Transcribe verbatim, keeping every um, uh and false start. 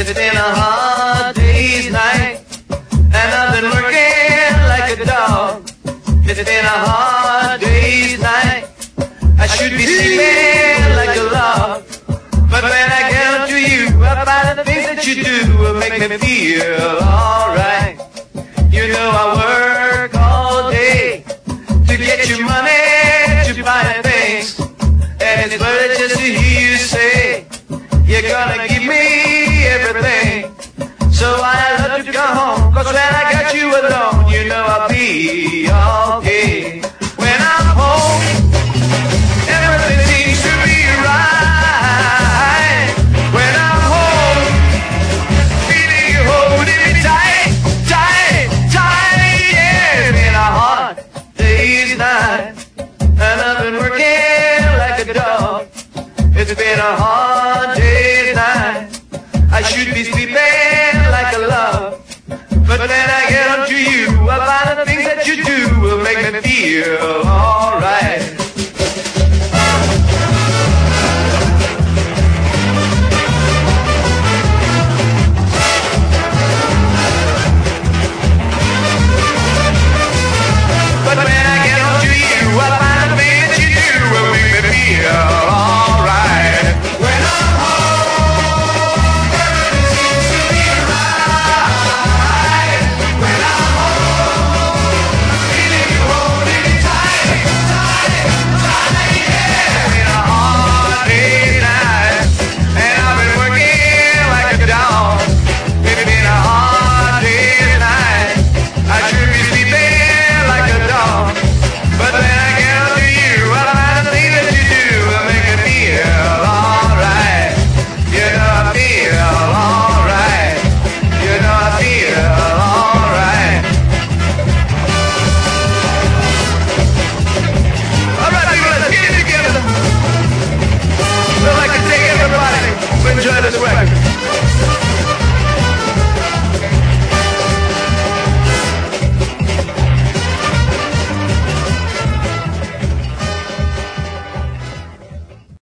It's been a hard day's night, and I've been working like a dog. It's been a hard day's night, I should be sleeping like a log. But when I get up to you, I find the things that you do will make me feel alright. You know I work all day to get you money to buy things, and it's worth it just to hear you say you're gonna give me everything. So I love to come home, cause when I got you alone, you know I'll be okay. When I'm home, everything seems to be right. When I'm home, feeling you holding me tight, tight, tight. Yeah, it's been a hard day's night, and I've been working like a dog. It's been a hard day's night, I should be sleeping like a love. But when I get up to you, I find the things that you do will make me feel